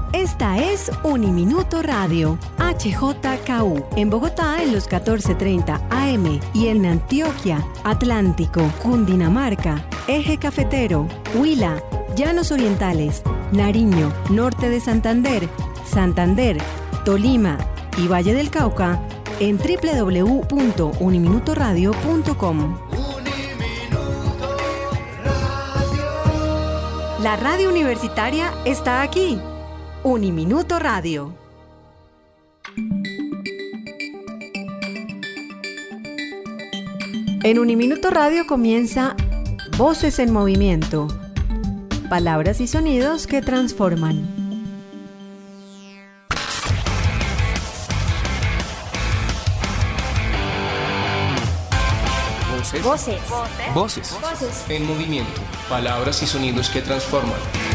Esta es Uniminuto Radio, HJKU, en Bogotá en los 14:30 AM y en Antioquia, Atlántico, Cundinamarca, Eje Cafetero, Huila, Llanos Orientales, Nariño, Norte de Santander, Santander, Tolima y Valle del Cauca en www.uniminutoradio.com. La radio universitaria está aquí. Uniminuto Radio. En Uniminuto Radio comienza Voces en Movimiento. Palabras y sonidos que transforman. Voces en movimiento. Palabras y sonidos que transforman.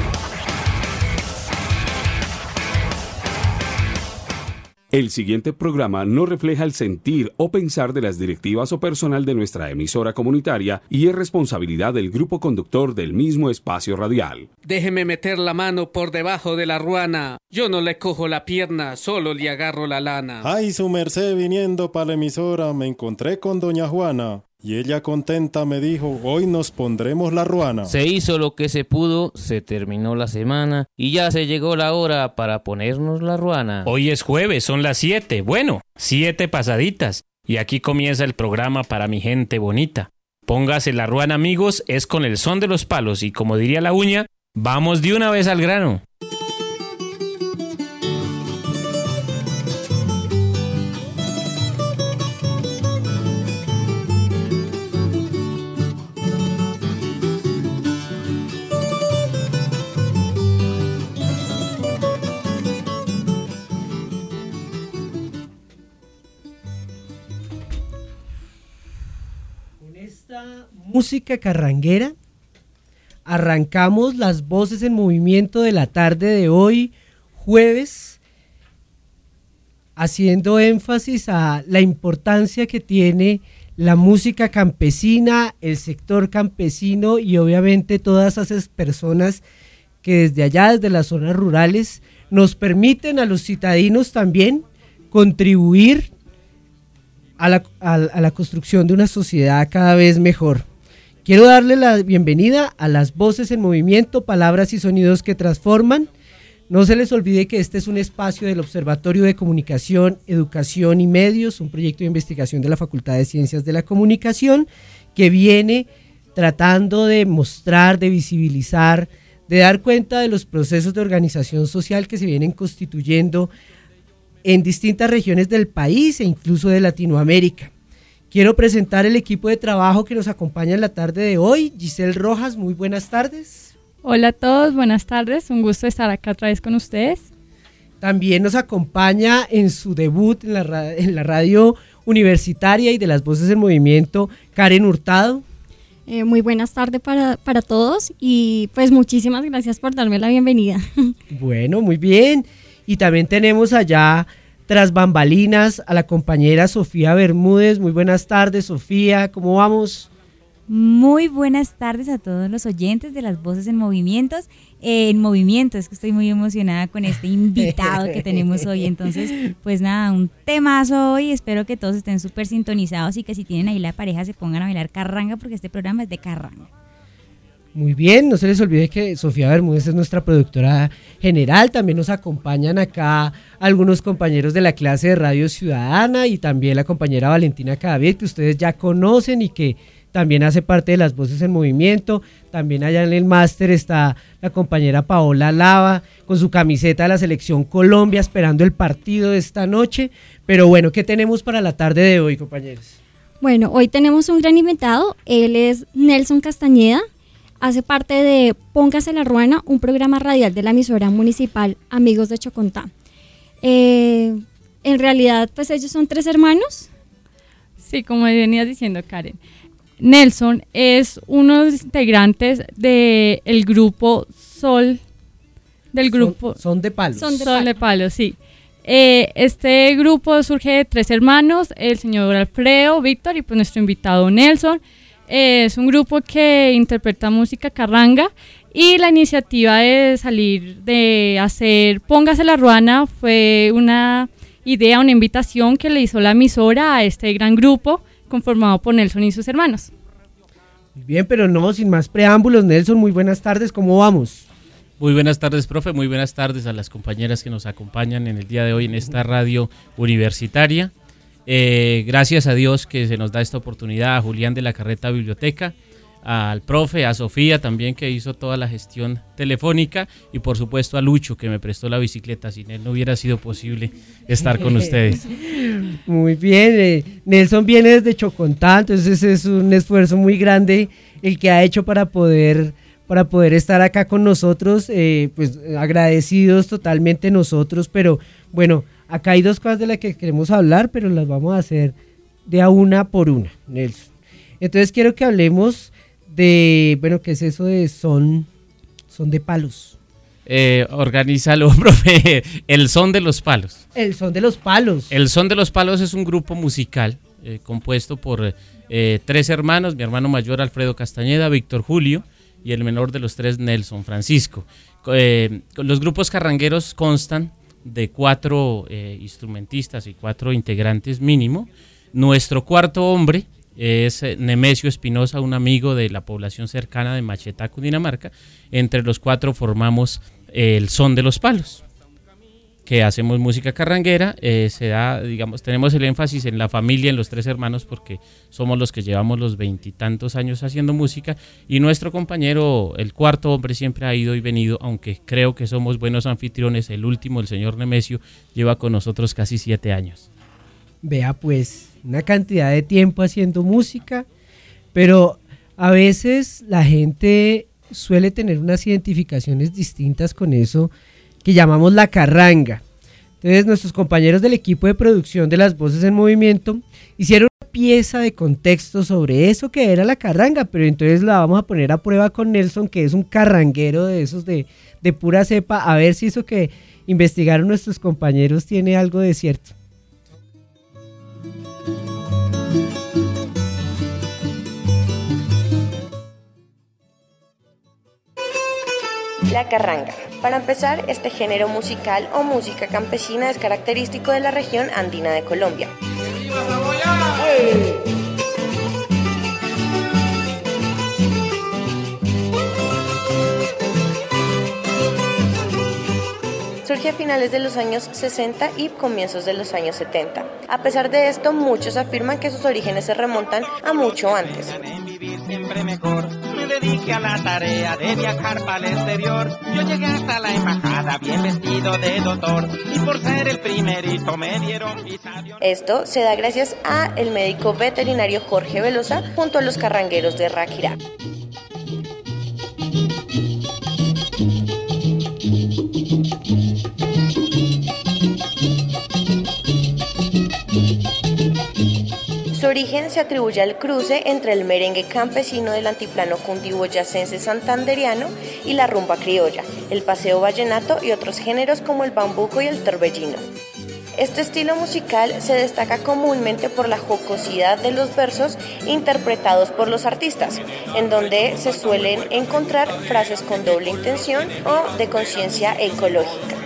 El siguiente programa no refleja el sentir o pensar de las directivas o personal de nuestra emisora comunitaria y es responsabilidad del grupo conductor del mismo espacio radial. Déjeme meter la mano por debajo de la ruana. Yo no le cojo la pierna, solo le agarro la lana. Ay, su merced, viniendo para la emisora me encontré con doña Juana. Y ella contenta me dijo, hoy nos pondremos la ruana. Se hizo lo que se pudo, se terminó la semana y ya se llegó la hora para ponernos la ruana. Hoy es jueves, son las 7, bueno, 7 pasaditas. Y aquí comienza el programa para mi gente bonita. Póngase la ruana, amigos, es con el son de los palos y como diría la uña, vamos de una vez al grano. Música carranguera, arrancamos las voces en movimiento de la tarde de hoy, jueves, haciendo énfasis a la importancia que tiene la música campesina, el sector campesino y obviamente todas esas personas que desde allá, desde las zonas rurales, nos permiten a los citadinos también contribuir a la construcción de una sociedad cada vez mejor. Quiero darle la bienvenida a las voces en movimiento, palabras y sonidos que transforman. No se les olvide que este es un espacio del Observatorio de Comunicación, Educación y Medios, un proyecto de investigación de la Facultad de Ciencias de la Comunicación que viene tratando de mostrar, de visibilizar, de dar cuenta de los procesos de organización social que se vienen constituyendo en distintas regiones del país e incluso de Latinoamérica. Quiero presentar el equipo de trabajo que nos acompaña en la tarde de hoy. Giselle Rojas, muy buenas tardes. Hola a todos, buenas tardes, un gusto estar acá otra vez con ustedes. También nos acompaña en su debut en la radio universitaria y de las voces en movimiento, Karen Hurtado. Muy buenas tardes para todos y pues muchísimas gracias por darme la bienvenida. Bueno, muy bien. Y también tenemos allá tras bambalinas a la compañera Sofía Bermúdez. Muy buenas tardes, Sofía, ¿cómo vamos? Muy buenas tardes a todos los oyentes de las voces en movimiento, es que estoy muy emocionada con este invitado que tenemos hoy, entonces pues nada, un temazo hoy, espero que todos estén súper sintonizados y que si tienen ahí la pareja se pongan a bailar carranga porque este programa es de carranga. Muy bien, no se les olvide que Sofía Bermúdez es nuestra productora general, también nos acompañan acá algunos compañeros de la clase de Radio Ciudadana y también la compañera Valentina Cadavid, que ustedes ya conocen y que también hace parte de las voces en movimiento. También allá en el máster está la compañera Paola Lava con su camiseta de la Selección Colombia esperando el partido de esta noche. Pero bueno, ¿qué tenemos para la tarde de hoy, compañeros? Bueno, hoy tenemos un gran invitado, él es Nelson Castañeda. Hace parte de Póngase la Ruana, un programa radial de la emisora municipal Amigos de Chocontá. En realidad, pues ellos son 3 hermanos. Sí, como venías diciendo, Karen. Nelson es uno de los integrantes del grupo Sol, del grupo... Son de Palos. Son de Palos, sí. Este grupo surge de 3 hermanos, el señor Alfredo, Víctor y pues nuestro invitado Nelson. Es un grupo que interpreta música carranga Y la iniciativa de hacer Póngase la Ruana fue una idea, una invitación que le hizo la emisora a este gran grupo conformado por Nelson y sus hermanos. Bien, pero no, sin más preámbulos, Nelson, muy buenas tardes, ¿cómo vamos? Muy buenas tardes, profe, muy buenas tardes a las compañeras que nos acompañan en el día de hoy en esta radio universitaria. Gracias a Dios que se nos da esta oportunidad, a Julián de la Carreta Biblioteca, al profe, a Sofía también que hizo toda la gestión telefónica y por supuesto a Lucho que me prestó la bicicleta, sin él no hubiera sido posible estar con ustedes. Muy bien, Nelson viene desde Chocontá, entonces es un esfuerzo muy grande el que ha hecho para poder estar acá con nosotros, pues agradecidos totalmente nosotros, pero bueno, acá hay dos cosas de las que queremos hablar, pero las vamos a hacer de a una por una, Nelson. Entonces quiero que hablemos de, bueno, ¿qué es eso de son de palos? Organízalo, profe, el Son de los Palos. El Son de los Palos. El Son de los Palos es un grupo musical compuesto por 3 hermanos, mi hermano mayor Alfredo Castañeda, Víctor Julio, y el menor de los 3, Nelson Francisco. Los grupos carrangueros constan de 4 instrumentistas y 4 integrantes mínimo. Nuestro cuarto hombre es Nemesio Espinosa, un amigo de la población cercana de Machetá, Cundinamarca. Entre los 4 formamos el Son de los Palos, que hacemos música carranguera. Se da, digamos, tenemos el énfasis en la familia, en los 3 hermanos, porque somos los que llevamos los 20 y tantos años haciendo música, y nuestro compañero, el cuarto hombre, siempre ha ido y venido, aunque creo que somos buenos anfitriones. El último, el señor Nemesio, lleva con nosotros casi 7 años. Vea pues, una cantidad de tiempo haciendo música, pero a veces la gente suele tener unas identificaciones distintas con eso que llamamos la carranga. Entonces nuestros compañeros del equipo de producción de Las Voces en Movimiento hicieron una pieza de contexto sobre eso que era la carranga, pero entonces la vamos a poner a prueba con Nelson, que es un carranguero de esos de pura cepa, a ver si eso que investigaron nuestros compañeros tiene algo de cierto. La carranga. Para empezar, este género musical o música campesina es característico de la región andina de Colombia. Surge a finales de los años 60 y comienzos de los años 70. A pesar de esto, muchos afirman que sus orígenes se remontan a mucho antes. Siempre mejor, me dediqué a la tarea de viajar para el exterior. Yo llegué hasta la embajada bien vestido de doctor, y por ser el primerito me dieron visa. Esto se da gracias a el médico veterinario Jorge Velosa junto a los carrangueros de Ráquira. Su origen se atribuye al cruce entre el merengue campesino del altiplano cundiboyacense santanderiano y la rumba criolla, el paseo vallenato y otros géneros como el bambuco y el torbellino. Este estilo musical se destaca comúnmente por la jocosidad de los versos interpretados por los artistas, en donde se suelen encontrar frases con doble intención o de conciencia ecológica.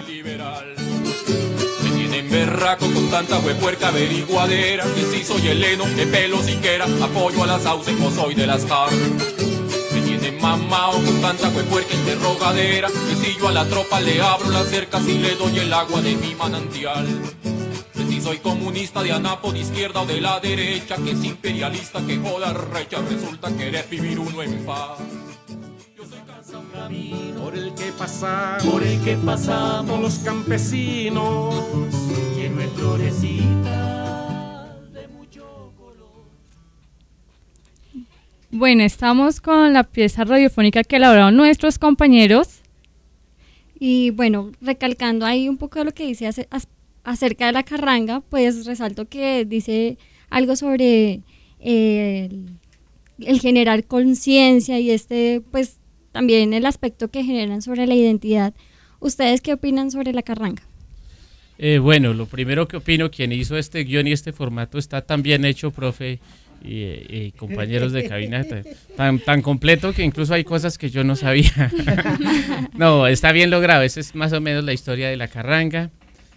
Berraco con tanta huepuerca averiguadera, que si soy heleno, de pelo siquiera, apoyo a las sauces, no soy de las car. Me tienen mamao con tanta huepuerca interrogadera, que si yo a la tropa le abro las cercas y le doy el agua de mi manantial. Que si soy comunista de anapo de izquierda o de la derecha, que es imperialista, que joda recha, resulta querer vivir uno en paz. Por el que pasamos los campesinos, lleno de florecitas de mucho color. Bueno, estamos con la pieza radiofónica que elaboraron nuestros compañeros. Y bueno, recalcando ahí un poco lo que dice acerca de la carranga, pues resalto que dice algo sobre el generar conciencia y pues también el aspecto que generan sobre la identidad. ¿Ustedes qué opinan sobre la carranga? Bueno, lo primero que opino, quien hizo este guión y este formato está tan bien hecho, profe y compañeros de cabina, tan completo que incluso hay cosas que yo no sabía. No, está bien logrado. Esa es más o menos la historia de la carranga.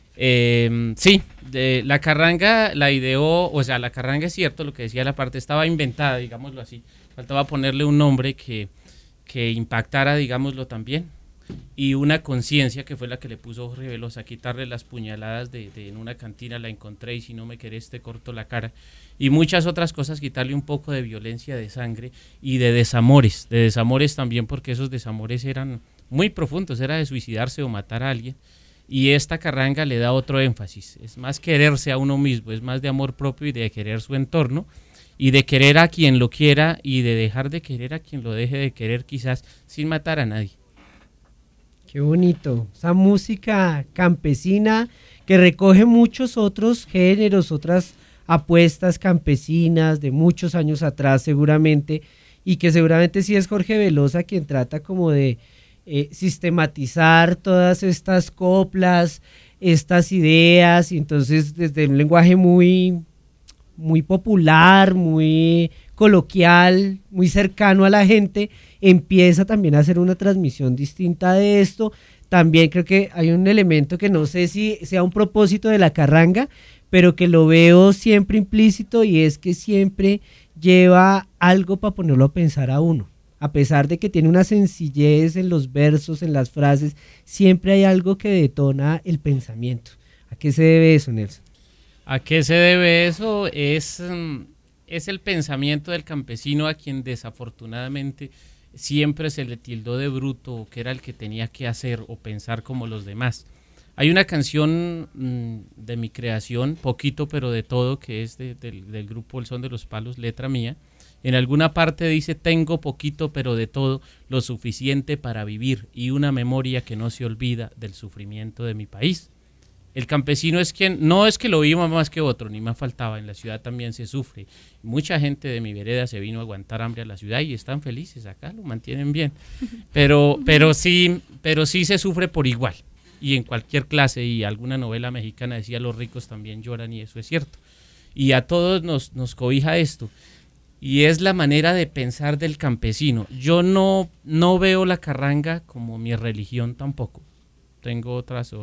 Sí, la carranga la ideó, o sea, la carranga es cierto, lo que decía la parte estaba inventada, digámoslo así. Faltaba ponerle un nombre que impactara, digámoslo también. Y una conciencia que fue la que le puso Jorge Velosa, quitarle las puñaladas en una cantina la encontré y si no me querés te corto la cara, y muchas otras cosas, quitarle un poco de violencia, de sangre y de desamores también, porque esos desamores eran muy profundos, era de suicidarse o matar a alguien, y esta carranga le da otro énfasis, es más quererse a uno mismo, es más de amor propio y de querer su entorno, y de querer a quien lo quiera y de dejar de querer a quien lo deje de querer, quizás sin matar a nadie. Qué bonito, esa música campesina que recoge muchos otros géneros, otras apuestas campesinas de muchos años atrás seguramente, y que seguramente sí es Jorge Velosa quien trata como de sistematizar todas estas coplas, estas ideas, y entonces desde un lenguaje muy popular, muy coloquial, muy cercano a la gente, empieza también a hacer una transmisión distinta de esto. También creo que hay un elemento que no sé si sea un propósito de la carranga, pero que lo veo siempre implícito, y es que siempre lleva algo para ponerlo a pensar a uno. A pesar de que tiene una sencillez en los versos, en las frases, siempre hay algo que detona el pensamiento. ¿A qué se debe eso, Nelson? ¿A qué se debe eso? Es el pensamiento del campesino, a quien desafortunadamente siempre se le tildó de bruto, que era el que tenía que hacer o pensar como los demás. Hay una canción de mi creación, Poquito pero de todo, que es del grupo El Son de los Palos, letra mía. En alguna parte dice: tengo poquito pero de todo, lo suficiente para vivir, y una memoria que no se olvida del sufrimiento de mi país. El campesino es quien, no es que lo viva más que otro, ni más faltaba, en la ciudad también se sufre. Mucha gente de mi vereda se vino a aguantar hambre a la ciudad y están felices acá, lo mantienen bien. Pero sí se sufre por igual, y en cualquier clase, y alguna novela mexicana decía: los ricos también lloran, y eso es cierto. Y a todos nos cobija esto, y es la manera de pensar del campesino. Yo no veo la carranga como mi religión tampoco. Tengo otras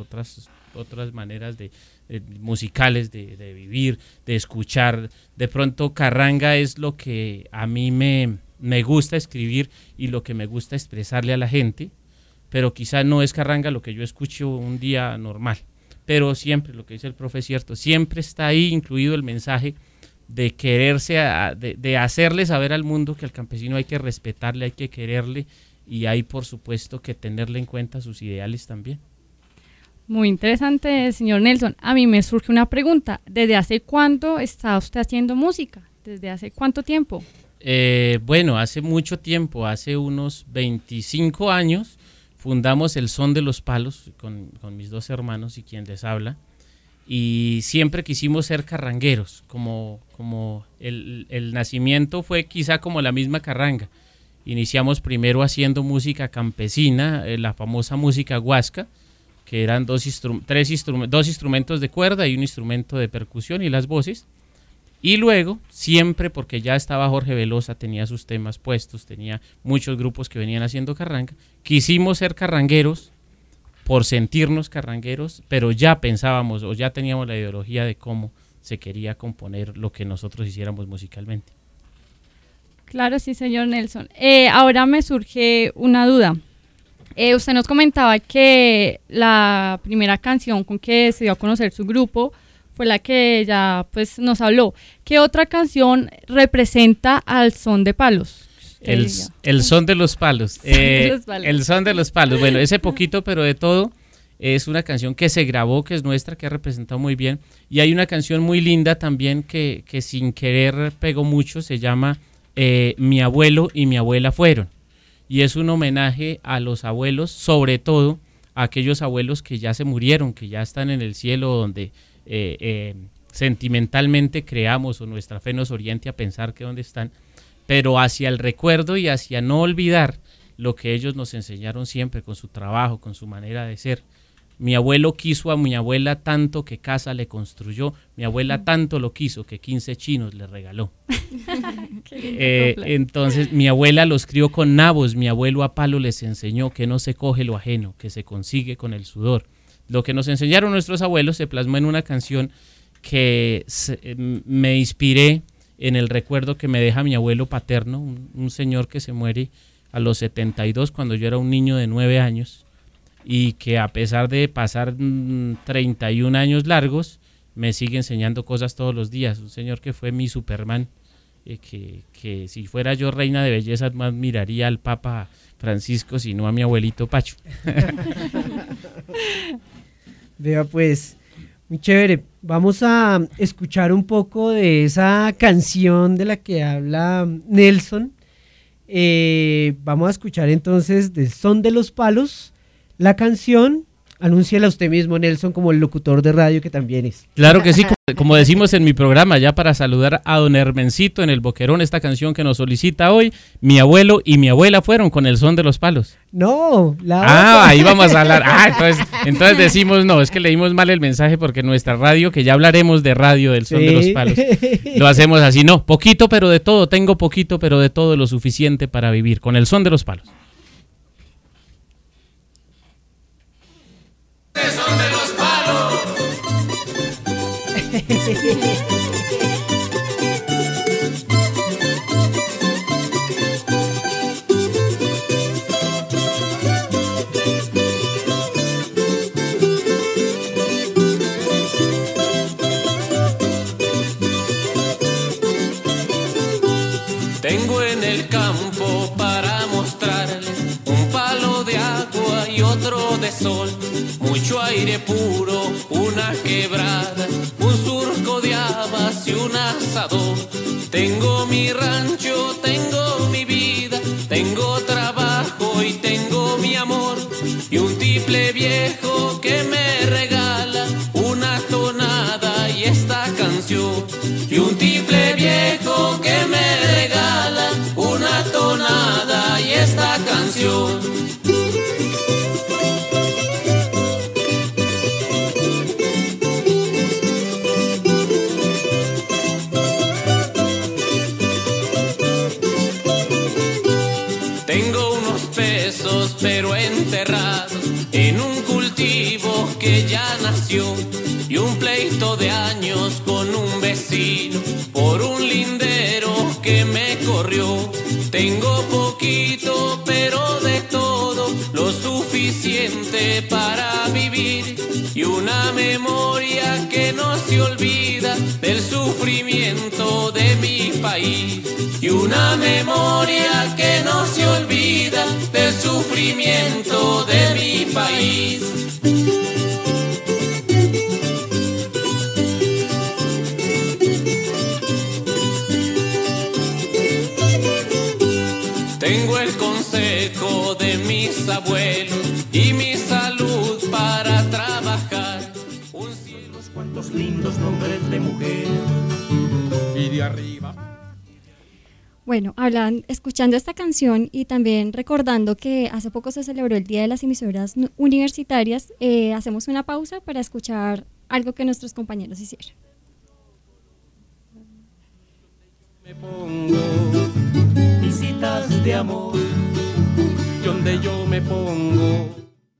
maneras musicales de vivir, de escuchar. De pronto carranga es lo que a mí me gusta escribir y lo que me gusta expresarle a la gente, pero quizá no es carranga lo que yo escucho un día normal. Pero siempre, lo que dice el profe es cierto, siempre está ahí incluido el mensaje de quererse, de hacerle saber al mundo que al campesino hay que respetarle, hay que quererle, y hay por supuesto que tenerle en cuenta sus ideales también. Muy interesante, señor Nelson. A mí me surge una pregunta. ¿Desde hace cuánto está usted haciendo música? ¿Desde hace cuánto tiempo? Bueno, hace mucho tiempo, hace unos 25 años, fundamos El Son de los Palos con mis dos hermanos y quien les habla, y siempre quisimos ser carrangueros, como el nacimiento fue quizá como la misma carranga. Iniciamos primero haciendo música campesina, la famosa música huasca, que eran dos instrumentos de cuerda y un instrumento de percusión y las voces. Y luego, siempre porque ya estaba Jorge Velosa, tenía sus temas puestos, tenía muchos grupos que venían haciendo carranga, quisimos ser carrangueros por sentirnos carrangueros, pero ya pensábamos o ya teníamos la ideología de cómo se quería componer lo que nosotros hiciéramos musicalmente. Claro, sí, señor Nelson. Ahora me surge una duda. Usted nos comentaba que la primera canción con que se dio a conocer su grupo fue la que ya pues nos habló. ¿Qué otra canción representa al Son de Palos? El Son de los Palos. El Son de los Palos. Bueno, ese Poquito pero de todo es una canción que se grabó, que es nuestra, que ha representado muy bien. Y hay una canción muy linda también que sin querer pegó mucho, se llama Mi abuelo y mi abuela fueron. Y es un homenaje a los abuelos, sobre todo a aquellos abuelos que ya se murieron, que ya están en el cielo, donde sentimentalmente creamos o nuestra fe nos oriente a pensar que dónde están, pero hacia el recuerdo y hacia no olvidar lo que ellos nos enseñaron siempre con su trabajo, con su manera de ser, Mi abuelo quiso a mi abuela tanto que casa le construyó. Mi abuela tanto lo quiso que 15 chinos le regaló. Entonces, mi abuela los crió con nabos. Mi abuelo a palo les enseñó que no se coge lo ajeno, que se consigue con el sudor. Lo que nos enseñaron nuestros abuelos se plasmó en una canción que me inspiré en el recuerdo que me deja mi abuelo paterno, un señor que se muere a los 72 cuando yo era un niño de 9 años. Y que a pesar de pasar 31 años largos, me sigue enseñando cosas todos los días. Un señor que fue mi Superman, que si fuera yo reina de belleza, más miraría al Papa Francisco, sino a mi abuelito Pacho. Vea pues, muy chévere. Vamos a escuchar un poco de esa canción de la que habla Nelson. Vamos a escuchar entonces del Son de los Palos. La canción, anúnciala usted mismo, Nelson, como el locutor de radio que también es. Claro que sí, como decimos en mi programa, ya para saludar a don Hermencito en el Boquerón, esta canción que nos solicita hoy, mi abuelo y mi abuela fueron con el Son de los Palos. No, la ahí vamos a hablar. Entonces decimos, no, es que leímos mal el mensaje porque nuestra radio, que ya hablaremos de radio del Son de los Palos, lo hacemos así, no, poquito pero de todo, tengo poquito pero de todo, lo suficiente para vivir, con el Son de los Palos. Son de los palos. Tengo en el campo para mostrarle un palo de agua y otro de sol. Mucho aire puro, una quebrada, un surco de habas y un asador. Tengo mi rancho, tengo mi vida, tengo trabajo y tengo mi amor. Y un tiple viejo que me regala una tonada y esta canción. Y un tiple viejo que me regala una tonada y esta canción. Pero enterrados en un cultivo que ya nació, y un pleito de años con un vecino por un lindero que me corrió. Tengo poquito pero de todo, lo suficiente para vivir, y una memoria que no se olvida del sufrimiento de mi país. Y una memoria que no se olvida del sufrimiento de mi país. Tengo el consejo de mis abuelos y mi salud para trabajar. Un cielo, cuantos lindos nombres de mujer. Y de arriba. Bueno, escuchando esta canción y también recordando que hace poco se celebró el Día de las Emisoras Universitarias, hacemos una pausa para escuchar algo que nuestros compañeros hicieron. Me pongo visitas de amor, donde yo me pongo.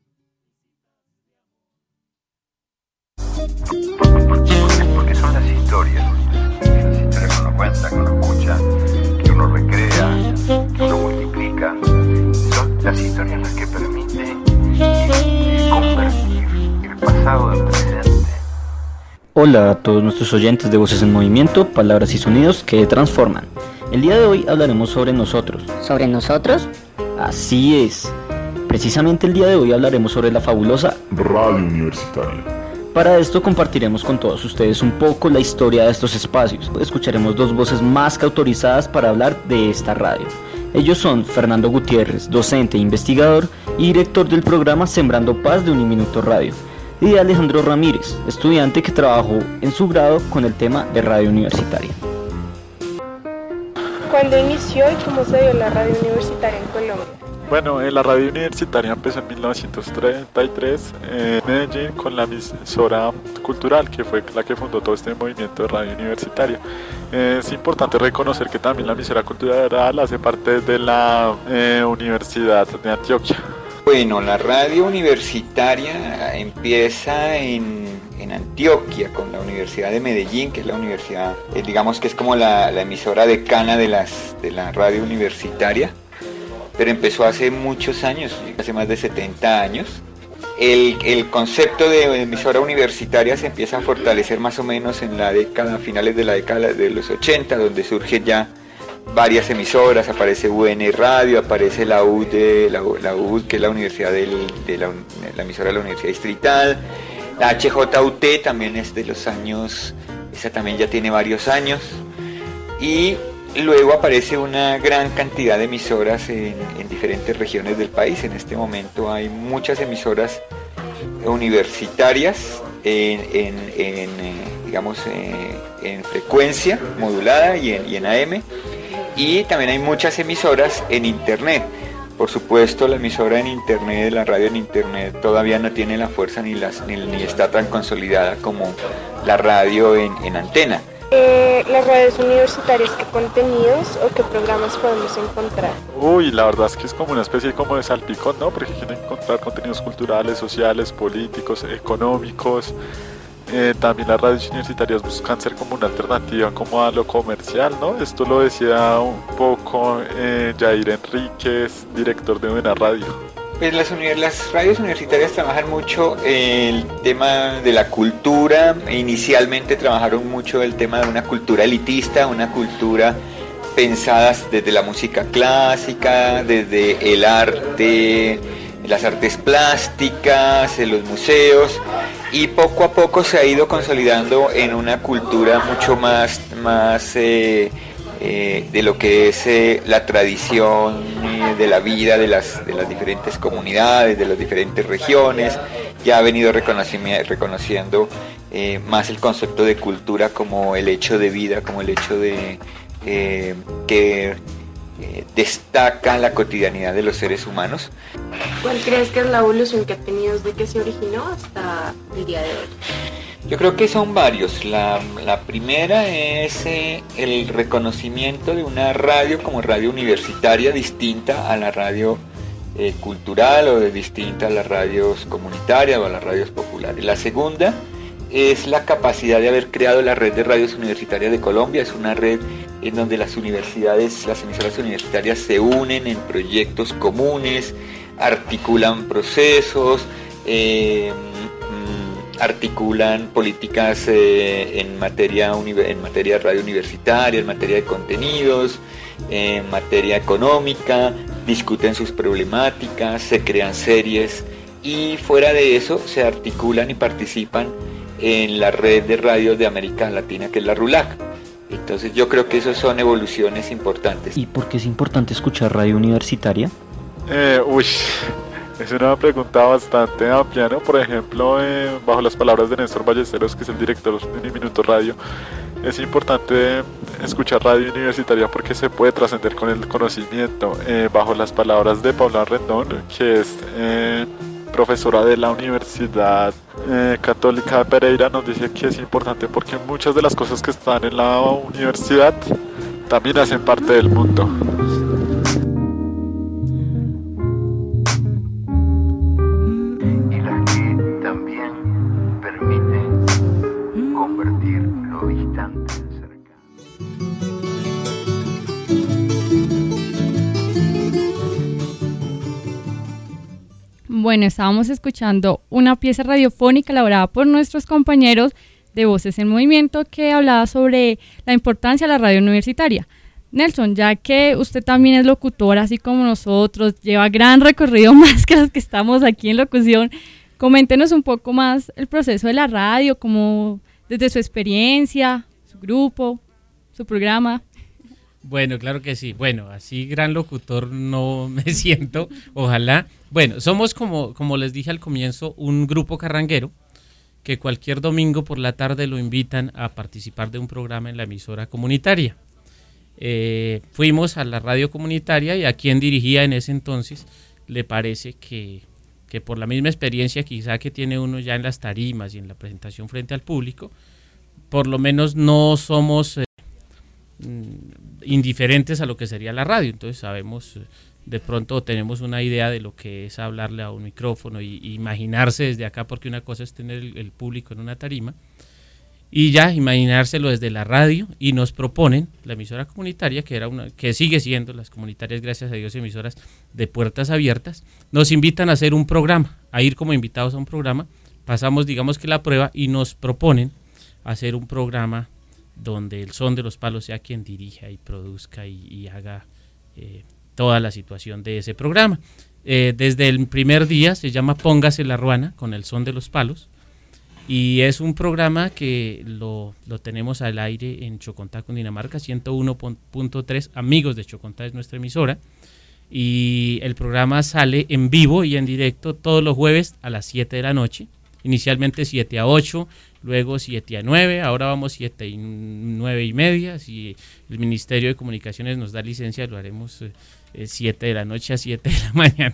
Porque son las historias que uno cuenta, que uno escucha, que uno recrea, que uno multiplica. Son las historias las que permiten convertir el pasado en presente. Hola a todos nuestros oyentes de Voces en Movimiento, palabras y sonidos que transforman. El día de hoy hablaremos sobre nosotros. ¿Sobre nosotros? Así es. Precisamente el día de hoy hablaremos sobre la fabulosa Radio Universitaria. Para esto compartiremos con todos ustedes un poco la historia de estos espacios. Escucharemos dos voces más que autorizadas para hablar de esta radio. Ellos son Fernando Gutiérrez, docente e investigador y director del programa Sembrando Paz de Uniminuto Radio, y Alejandro Ramírez, estudiante que trabajó en su grado con el tema de radio universitaria. ¿Cuándo inició y cómo se dio la radio universitaria en Colombia? Bueno, la radio universitaria empezó en 1933 en Medellín con la emisora cultural, que fue la que fundó todo este movimiento de radio universitaria. Es importante reconocer que también la emisora cultural hace parte de la Universidad de Antioquia. Bueno, la radio universitaria empieza en Antioquia con la Universidad de Medellín, que es la universidad, digamos que es como la emisora decana de la radio universitaria, pero empezó hace muchos años, hace más de 70 años. El concepto de emisora universitaria se empieza a fortalecer más o menos en la década, finales de la década de los 80, donde surgen ya varias emisoras, aparece UN Radio, aparece la UD, que es la universidad la emisora de la Universidad Distrital, la HJUT también es de los años, esa también ya tiene varios años, y luego aparece una gran cantidad de emisoras en diferentes regiones del país. En este momento hay muchas emisoras universitarias en frecuencia modulada y en AM, y también hay muchas emisoras en internet. Por supuesto, la emisora en internet, la radio en internet todavía no tiene la fuerza ni está tan consolidada como la radio en antena. Las radios universitarias, ¿qué contenidos o qué programas podemos encontrar? Uy, la verdad es que es como una especie como de salpicón, ¿no? Porque quieren encontrar contenidos culturales, sociales, políticos, económicos. También las radios universitarias buscan ser como una alternativa como a lo comercial, ¿no? Esto lo decía un poco Jair Enríquez, director de Buena Radio. Pues las radios universitarias trabajan mucho el tema de la cultura. Inicialmente trabajaron mucho el tema de una cultura elitista, una cultura pensada desde la música clásica, desde el arte, las artes plásticas, en los museos, y poco a poco se ha ido consolidando en una cultura mucho más de lo que es la tradición de la vida de las diferentes comunidades, de las diferentes regiones. Ya ha venido reconociendo más el concepto de cultura como el hecho de vida, como el hecho de que destaca la cotidianidad de los seres humanos. ¿Cuál crees que es la evolución que ha tenido desde que se originó hasta el día de hoy? Yo creo que son varios. La primera es el reconocimiento de una radio como radio universitaria distinta a la radio cultural o distinta a las radios comunitarias o a las radios populares. La segunda es la capacidad de haber creado la red de radios universitarias de Colombia. Es una red en donde las emisoras universitarias se unen en proyectos comunes, articulan procesos, articulan políticas en materia de radio universitaria, en materia de contenidos, en materia económica, discuten sus problemáticas, se crean series, y fuera de eso se articulan y participan en la red de radios de América Latina, que es la RULAC. Entonces yo creo que esas son evoluciones importantes. ¿Y por qué es importante escuchar radio universitaria? Es una pregunta bastante amplia, ¿no? Por ejemplo, bajo las palabras de Néstor Ballesteros, que es el director de Minuto Radio, es importante escuchar radio universitaria porque se puede trascender con el conocimiento. Bajo las palabras de Paula Rendón, que es profesora de la Universidad Católica de Pereira, nos dice que es importante porque muchas de las cosas que están en la universidad también hacen parte del mundo. Bueno, estábamos escuchando una pieza radiofónica elaborada por nuestros compañeros de Voces en Movimiento que hablaba sobre la importancia de la radio universitaria. Nelson, ya que usted también es locutor, así como nosotros, lleva gran recorrido más que los que estamos aquí en locución, coméntenos un poco más el proceso de la radio, como desde su experiencia, su grupo, su programa. Bueno, claro que sí. Bueno, así gran locutor no me siento, ojalá. Bueno, somos como les dije al comienzo, un grupo carranguero que cualquier domingo por la tarde lo invitan a participar de un programa en la emisora comunitaria. fuimos a la radio comunitaria y a quien dirigía en ese entonces le parece que por la misma experiencia quizá que tiene uno ya en las tarimas y en la presentación frente al público, por lo menos no somos indiferentes a lo que sería la radio. Entonces sabemos, de pronto tenemos una idea de lo que es hablarle a un micrófono y imaginarse desde acá, porque una cosa es tener el público en una tarima y ya imaginárselo desde la radio, y nos proponen la emisora comunitaria, que sigue siendo las comunitarias, gracias a Dios, emisoras de puertas abiertas, nos invitan a hacer un programa, a ir como invitados a un programa, pasamos digamos que la prueba y nos proponen hacer un programa donde el Son de los Palos sea quien dirija y produzca y haga toda la situación de ese programa. Desde el primer día se llama Póngase la Ruana con el Son de los Palos, y es un programa que lo tenemos al aire en Chocontá, Cundinamarca, 101.3, Amigos de Chocontá es nuestra emisora, y el programa sale en vivo y en directo todos los jueves a las 7 de la noche, inicialmente 7 a 8, luego 7 a 9, ahora vamos 7 y 9 y media, si el Ministerio de Comunicaciones nos da licencia lo haremos 7 de la noche a 7 de la mañana.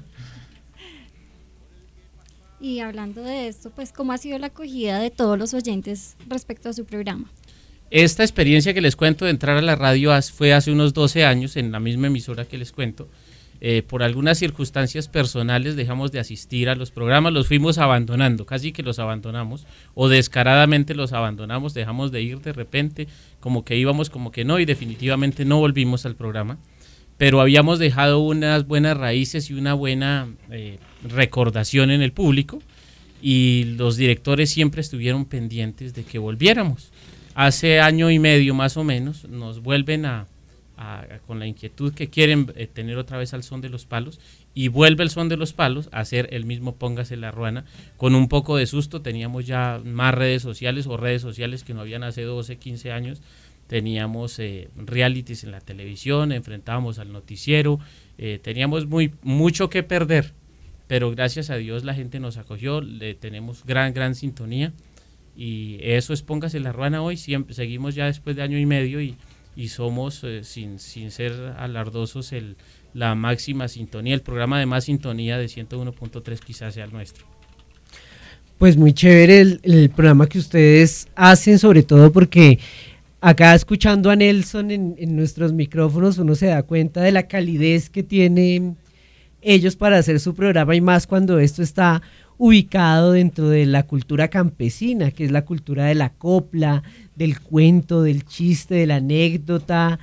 Y hablando de esto, pues, ¿cómo ha sido la acogida de todos los oyentes respecto a su programa? Esta experiencia que les cuento de entrar a la radio fue hace unos 12 años en la misma emisora que les cuento. Por algunas circunstancias personales dejamos de asistir a los programas, los fuimos abandonando, casi que los abandonamos, o descaradamente los abandonamos, dejamos de ir de repente, como que íbamos, como que no, y definitivamente no volvimos al programa. Pero habíamos dejado unas buenas raíces y una buena recordación en el público, y los directores siempre estuvieron pendientes de que volviéramos. Hace año y medio más o menos nos vuelven con la inquietud que quieren tener otra vez al Son de los Palos, y vuelve el Son de los Palos a hacer el mismo Póngase la Ruana. Con un poco de susto, teníamos ya más redes sociales que no habían hace 12, 15 años. Teníamos realities en la televisión, enfrentábamos al noticiero, teníamos mucho que perder, pero gracias a Dios la gente nos acogió, tenemos gran sintonía, y eso es Póngase la Ruana hoy. Siempre seguimos ya después de año y medio y somos, sin ser alardosos, la máxima sintonía, el programa de más sintonía de 101.3 quizás sea el nuestro. Pues muy chévere el programa que ustedes hacen, sobre todo porque acá escuchando a Nelson en nuestros micrófonos uno se da cuenta de la calidez que tienen ellos para hacer su programa, y más cuando esto está ubicado dentro de la cultura campesina, que es la cultura de la copla, del cuento, del chiste, de la anécdota.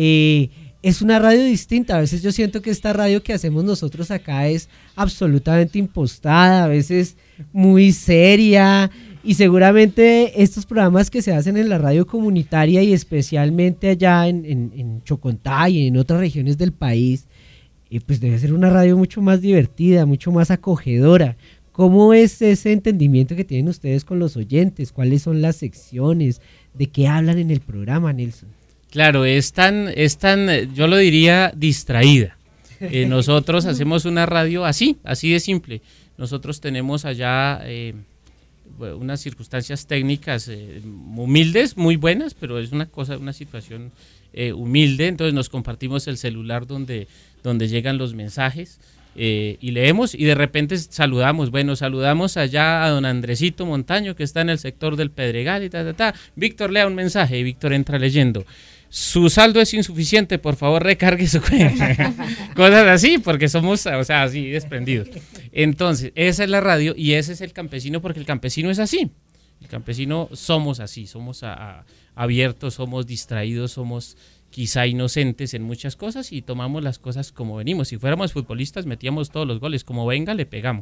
Es una radio distinta. A veces yo siento que esta radio que hacemos nosotros acá es absolutamente impostada, a veces muy seria, y seguramente estos programas que se hacen en la radio comunitaria y especialmente allá en Chocontá y en otras regiones del país, pues debe ser una radio mucho más divertida, mucho más acogedora. ¿Cómo es ese entendimiento que tienen ustedes con los oyentes? ¿Cuáles son las secciones? ¿De qué hablan en el programa, Nelson? Claro, es tan, yo lo diría, distraída. Nosotros hacemos una radio así de simple. Nosotros tenemos allá unas circunstancias técnicas humildes, muy buenas, pero es una situación humilde. Entonces nos compartimos el celular donde llegan los mensajes. Y leemos, y de repente saludamos allá a don Andresito Montaño, que está en el sector del Pedregal, y Víctor, lea un mensaje, y Víctor entra leyendo: su saldo es insuficiente, por favor recargue su cuenta. Cosas así, porque somos, así desprendidos. Entonces, esa es la radio, y ese es el campesino, porque el campesino es así. El campesino somos así, somos abiertos, somos distraídos, somos quizá inocentes en muchas cosas, y tomamos las cosas como venimos. Si fuéramos futbolistas metíamos todos los goles, como venga le pegamos.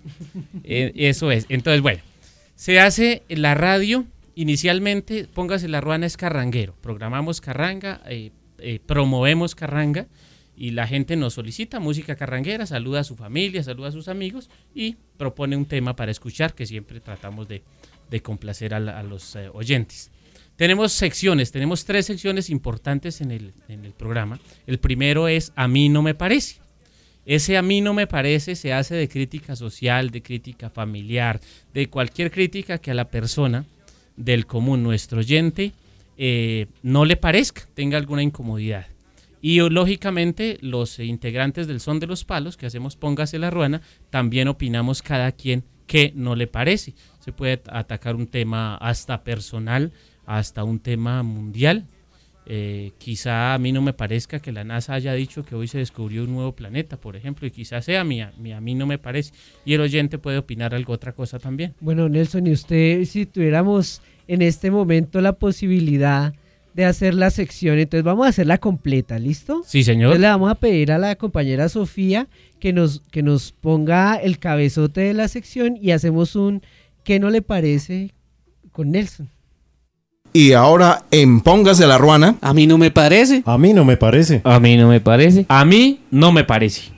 Eso es. Entonces, bueno, se hace la radio. Inicialmente, Póngase la Ruana es carranguero, programamos carranga, promovemos carranga, y la gente nos solicita música carranguera, saluda a su familia, saluda a sus amigos y propone un tema para escuchar, que siempre tratamos de complacer a los oyentes. Tenemos secciones, tenemos 3 secciones importantes en el programa. El primero es A mí no me parece. Ese A mí no me parece se hace de crítica social, de crítica familiar, de cualquier crítica que a la persona del común, nuestro oyente, no le parezca, tenga alguna incomodidad. Y lógicamente los integrantes del Son de los Palos, que hacemos Póngase la Ruana, también opinamos cada quien que no le parece. Se puede atacar un tema hasta personal, hasta un tema mundial. Quizá a mí no me parezca que la NASA haya dicho que hoy se descubrió un nuevo planeta, por ejemplo, y quizás sea a mí no me parece. Y el oyente puede opinar algo otra cosa también. Bueno, Nelson, y usted, si tuviéramos en este momento la posibilidad de hacer la sección, entonces vamos a hacerla completa, ¿listo? Sí, señor. Entonces le vamos a pedir a la compañera Sofía que nos ponga el cabezote de la sección y hacemos un ¿qué no le parece? Con Nelson. Y ahora en Póngase la Ruana. A mí no me parece. A mí no me parece. A mí no me parece. A mí no me parece.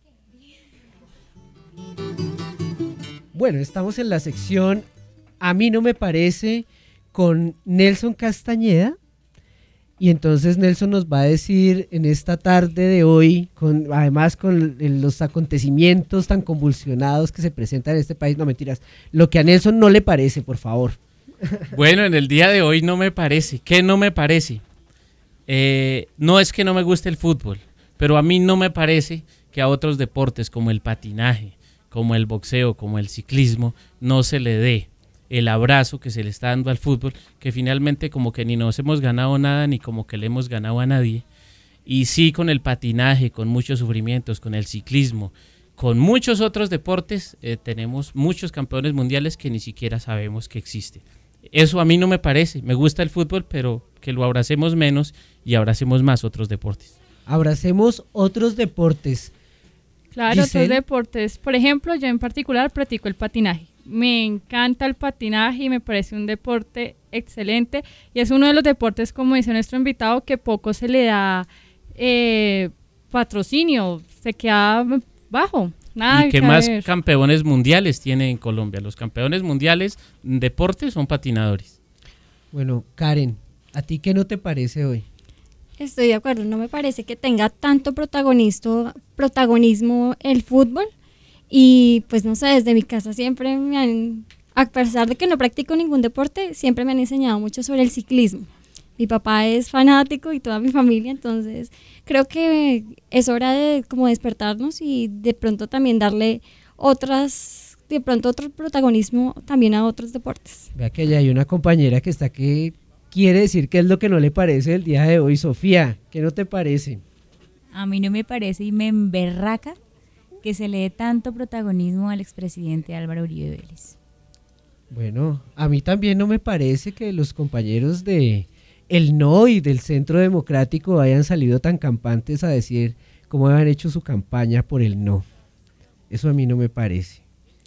Bueno, estamos en la sección A mí no me parece con Nelson Castañeda. Y entonces Nelson nos va a decir en esta tarde de hoy, además con los acontecimientos tan convulsionados que se presentan en este país, no mentiras, lo que a Nelson no le parece, por favor. Bueno, en el día de hoy no me parece. ¿Qué no me parece? No es que no me guste el fútbol, pero a mí no me parece que a otros deportes como el patinaje, como el boxeo, como el ciclismo, no se le dé el abrazo que se le está dando al fútbol, que finalmente como que ni nos hemos ganado nada, ni como que le hemos ganado a nadie. Y sí, con el patinaje, con muchos sufrimientos, con el ciclismo, con muchos otros deportes, tenemos muchos campeones mundiales que ni siquiera sabemos que existen. Eso a mí no me parece. Me gusta el fútbol, pero que lo abracemos menos y abracemos más otros deportes. Abracemos otros deportes. Claro, Giselle. otros deportes. Por ejemplo, yo en particular practico el patinaje. Me encanta el patinaje y me parece un deporte excelente. Y es uno de los deportes, como dice nuestro invitado, que poco se le da patrocinio. Se queda bajo. Nada y que que más ver. campeones mundiales tiene en Colombia. Los campeones mundiales en deportes son patinadores. Bueno, Karen, ¿a ti qué no te parece hoy? Estoy de acuerdo, no me parece que tenga tanto protagonismo el fútbol. Y pues no sé, desde mi casa siempre a pesar de que no practico ningún deporte, siempre me han enseñado mucho sobre el ciclismo. Mi papá es fanático y toda mi familia, entonces creo que es hora de como despertarnos y de pronto también darle otro protagonismo también a otros deportes. Vea que ya hay una compañera que está que quiere decir qué es lo que no le parece el día de hoy. Sofía, ¿qué no te parece? A mí no me parece y me emberraca que se le dé tanto protagonismo al expresidente Álvaro Uribe Vélez. Bueno, a mí también no me parece que los compañeros de El No y del Centro Democrático hayan salido tan campantes a decir cómo han hecho su campaña por el no. Eso a mí no me parece.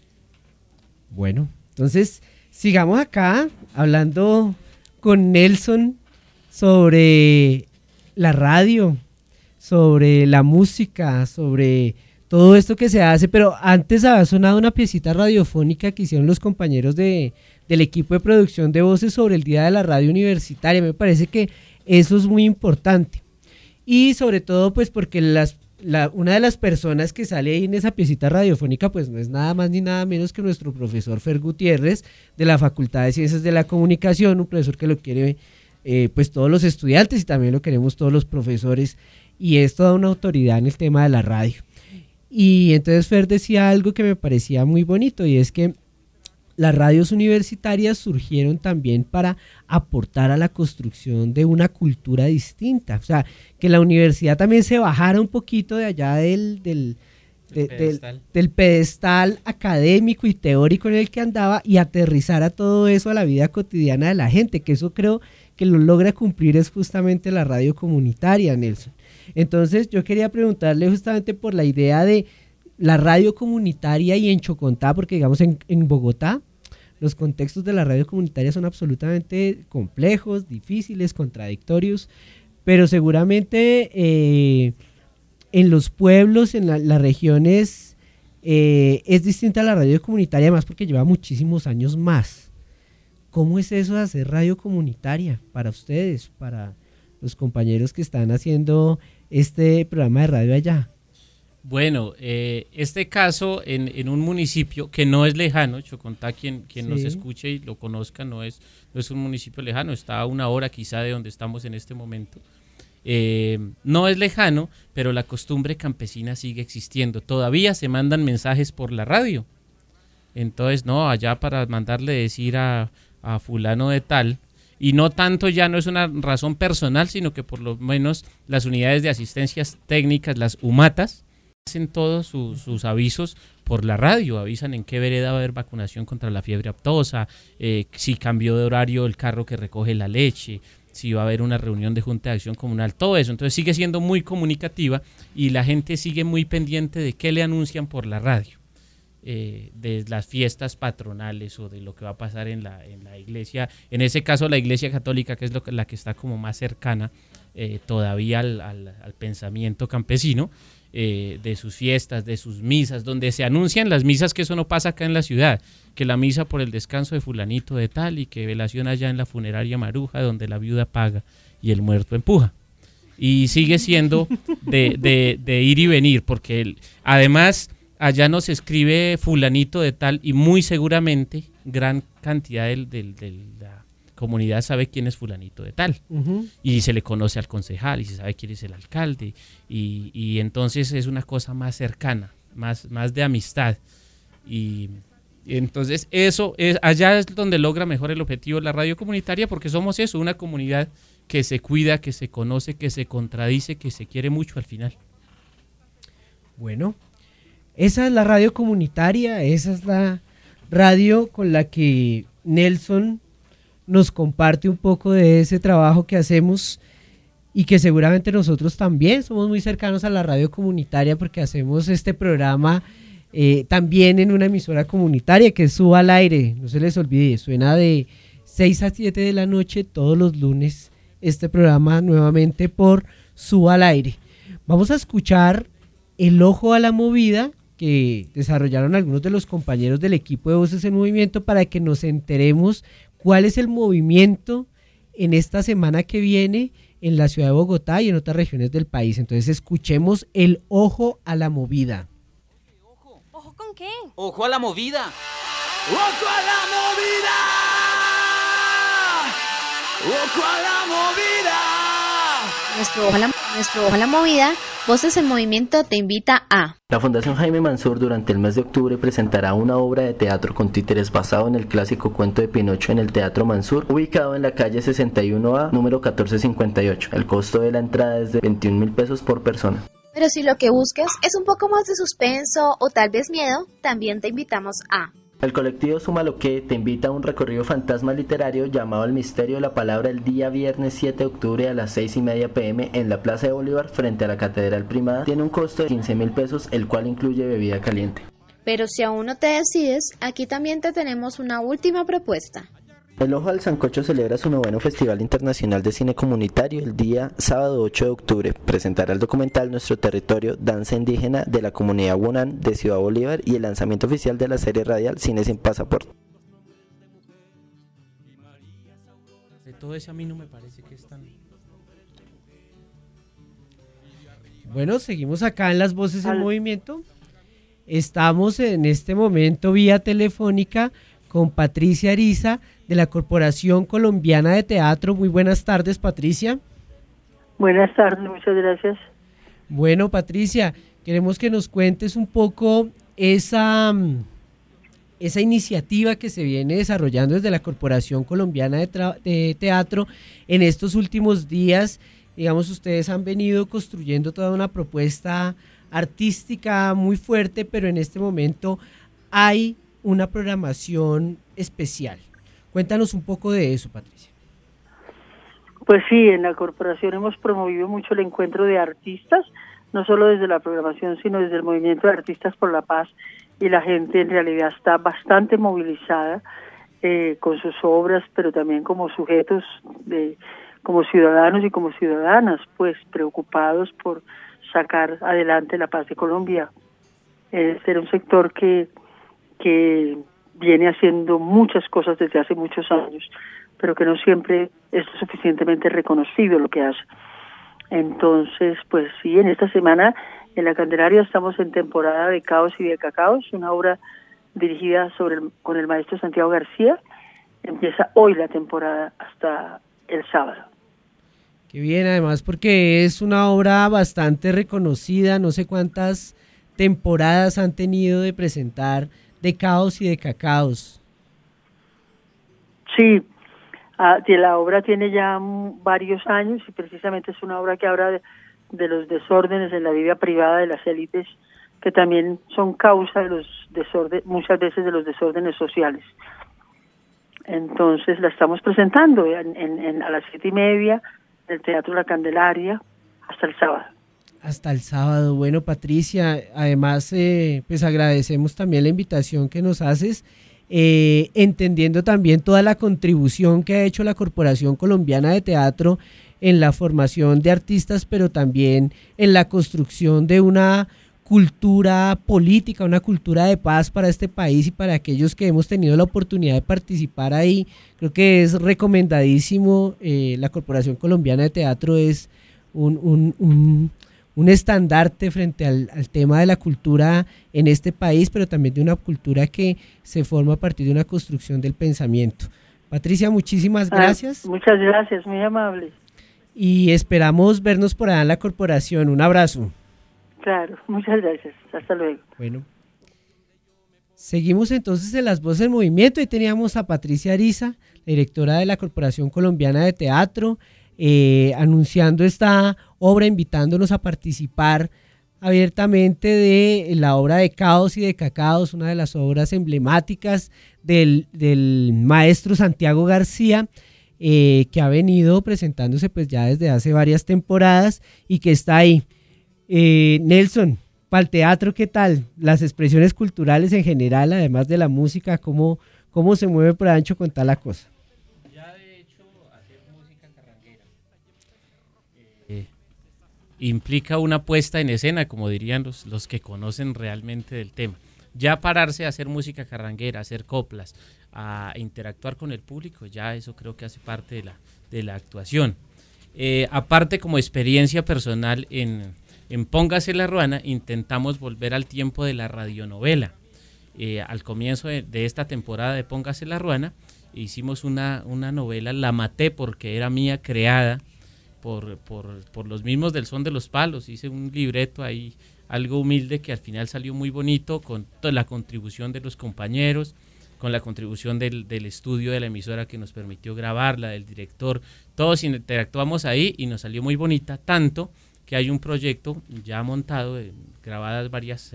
Bueno, entonces sigamos acá hablando con Nelson sobre la radio, sobre la música, sobre todo esto que se hace, pero antes había sonado una piecita radiofónica que hicieron los compañeros del equipo de producción de Voces sobre el Día de la Radio Universitaria. Me parece que eso es muy importante. Y sobre todo, pues porque una de las personas que sale ahí en esa piecita radiofónica, pues no es nada más ni nada menos que nuestro profesor Fer Gutiérrez, de la Facultad de Ciencias de la Comunicación, un profesor que lo quiere pues todos los estudiantes y también lo queremos todos los profesores, y es toda una autoridad en el tema de la radio. Y entonces Fer decía algo que me parecía muy bonito, y es que las radios universitarias surgieron también para aportar a la construcción de una cultura distinta, o sea, que la universidad también se bajara un poquito de allá del pedestal académico y teórico en el que andaba y aterrizara todo eso a la vida cotidiana de la gente, que eso creo que lo logra cumplir es justamente la radio comunitaria, Nelson. Entonces yo quería preguntarle justamente por la idea de la radio comunitaria y en Chocontá, porque digamos en Bogotá los contextos de la radio comunitaria son absolutamente complejos, difíciles, contradictorios, pero seguramente en los pueblos, en las regiones, es distinta a la radio comunitaria, además porque lleva muchísimos años más. ¿Cómo es eso de hacer radio comunitaria para ustedes, para los compañeros que están haciendo este programa de radio allá? Bueno, este caso en un municipio que no es lejano, Chocontá, quien nos escuche y lo conozca, no es un municipio lejano, está a 1 hora quizá de donde estamos en este momento. No es lejano, pero la costumbre campesina sigue existiendo. Todavía se mandan mensajes por la radio. Entonces, no, allá para mandarle decir a fulano de tal, y no tanto ya no es una razón personal, sino que por lo menos las unidades de asistencias técnicas, las UMATAS, hacen todos sus avisos por la radio, avisan en qué vereda va a haber vacunación contra la fiebre aftosa, si cambió de horario el carro que recoge la leche, si va a haber una reunión de Junta de Acción Comunal, todo eso. Entonces sigue siendo muy comunicativa y la gente sigue muy pendiente de qué le anuncian por la radio, de las fiestas patronales o de lo que va a pasar en la iglesia, en ese caso la Iglesia Católica, que es la que está como más cercana todavía al pensamiento campesino, de sus fiestas, de sus misas, donde se anuncian las misas, que eso no pasa acá en la ciudad, que la misa por el descanso de fulanito de tal y que velación allá en la funeraria Maruja, donde la viuda paga y el muerto empuja. Y sigue siendo de ir y venir, porque además allá nos escribe fulanito de tal y muy seguramente gran cantidad de la comunidad sabe quién es fulanito de tal, y se le conoce al concejal y se sabe quién es el alcalde, y entonces es una cosa más cercana, más de amistad, y entonces eso allá es donde logra mejor el objetivo la radio comunitaria, porque somos eso, una comunidad que se cuida, que se conoce, que se contradice, que se quiere mucho al final. Bueno, esa es la radio comunitaria, esa es la radio con la que Nelson nos comparte un poco de ese trabajo que hacemos y que seguramente nosotros también somos muy cercanos a la radio comunitaria, porque hacemos este programa también en una emisora comunitaria que es Suba al Aire. No se les olvide, suena de 6 a 7 de la noche todos los lunes este programa nuevamente por Suba al Aire. Vamos a escuchar El Ojo a la Movida, que desarrollaron algunos de los compañeros del equipo de Voces en Movimiento, para que nos enteremos cuál es el movimiento en esta semana que viene en la ciudad de Bogotá y en otras regiones del país. Entonces escuchemos El Ojo a la Movida. ¿Ojo con qué? ¡Ojo a la movida! ¡Ojo a la movida! ¡Ojo a la movida! Nuestro Ojo a la Movida, Voces en Movimiento te invita a... La Fundación Jaime Mansur durante el mes de octubre presentará una obra de teatro con títeres basado en el clásico cuento de Pinocho en el Teatro Mansur, ubicado en la calle 61A, número 1458. El costo de la entrada es de 21.000 pesos por persona. Pero si lo que buscas es un poco más de suspenso o tal vez miedo, también te invitamos a... El colectivo Suma lo que te invita a un recorrido fantasma literario llamado El Misterio de la Palabra el día viernes 7 de octubre a las 6:30 p.m. en la Plaza de Bolívar frente a la Catedral Primada. Tiene un costo de 15.000 pesos, el cual incluye bebida caliente. Pero si aún no te decides, aquí también te tenemos una última propuesta. El Ojo al Sancocho celebra su 9º Festival Internacional de Cine Comunitario el día sábado 8 de octubre. Presentará el documental Nuestro Territorio, Danza Indígena de la Comunidad Wonán de Ciudad Bolívar y el lanzamiento oficial de la serie radial Cine Sin Pasaporte. De todo eso a mí no me parece que es tan... Bueno, seguimos acá en las Voces en Movimiento. Estamos en este momento vía telefónica con Patricia Ariza de la Corporación Colombiana de Teatro. Muy buenas tardes, Patricia. Buenas tardes, muchas gracias. Bueno, Patricia, queremos que nos cuentes un poco esa iniciativa que se viene desarrollando desde la Corporación Colombiana de Teatro en estos últimos días. Digamos, ustedes han venido construyendo toda una propuesta artística muy fuerte, pero en este momento hay una programación especial. Cuéntanos un poco de eso, Patricia. Pues sí, en la corporación hemos promovido mucho el encuentro de artistas, no solo desde la programación, sino desde el movimiento de Artistas por la Paz, y la gente en realidad está bastante movilizada con sus obras, pero también como sujetos, como ciudadanos y como ciudadanas, pues preocupados por sacar adelante la paz de Colombia. Era un sector que viene haciendo muchas cosas desde hace muchos años, pero que no siempre es suficientemente reconocido lo que hace. Entonces, pues sí, en esta semana En la Candelaria estamos en temporada de Caos y de Cacaos, una obra dirigida con el maestro Santiago García. Empieza hoy la temporada hasta el sábado. Qué bien, además porque es una obra bastante reconocida, no sé cuántas temporadas han tenido de presentar de Caos y de Cacaos. Sí, la obra tiene ya varios años y precisamente es una obra que habla de los desórdenes en la vida privada de las élites, que también son causa de los desórdenes, muchas veces de los desórdenes sociales. Entonces la estamos presentando a las 7:30 en el Teatro La Candelaria hasta el sábado. Hasta el sábado. Bueno, Patricia, además pues agradecemos también la invitación que nos haces, entendiendo también toda la contribución que ha hecho la Corporación Colombiana de Teatro en la formación de artistas, pero también en la construcción de una cultura política, una cultura de paz para este país y para aquellos que hemos tenido la oportunidad de participar ahí. Creo que es recomendadísimo. La Corporación Colombiana de Teatro es un estandarte frente al tema de la cultura en este país, pero también de una cultura que se forma a partir de una construcción del pensamiento. Patricia, muchísimas gracias. Muchas gracias, muy amable. Y esperamos vernos por allá en la corporación. Un abrazo. Claro, muchas gracias. Hasta luego. Bueno. Seguimos entonces en Las Voces en Movimiento. Ahí teníamos a Patricia Ariza, la directora de la Corporación Colombiana de Teatro, anunciando esta obra, invitándonos a participar abiertamente de la obra de Caos y de Cacaos, una de las obras emblemáticas del maestro Santiago García, que ha venido presentándose pues ya desde hace varias temporadas y que está ahí. Nelson, para el teatro, ¿qué tal? Las expresiones culturales en general, además de la música, ¿cómo se mueve por ancho con tal la cosa? Ya de hecho, hacer música carranguera implica una puesta en escena, como dirían los que conocen realmente del tema. Ya pararse a hacer música carranguera, a hacer coplas, a interactuar con el público, ya eso creo que hace parte de la actuación. Aparte, como experiencia personal en Póngase la Ruana, intentamos volver al tiempo de la radionovela. Al comienzo de esta temporada de Póngase la Ruana, hicimos una novela, la maté porque era mía, creada por los mismos del Son de los Palos. Hice un libreto ahí, algo humilde, que al final salió muy bonito, con toda la contribución de los compañeros, con la contribución del estudio de la emisora que nos permitió grabarla, del director. Todos interactuamos ahí y nos salió muy bonita, tanto que hay un proyecto ya montado, grabadas varias,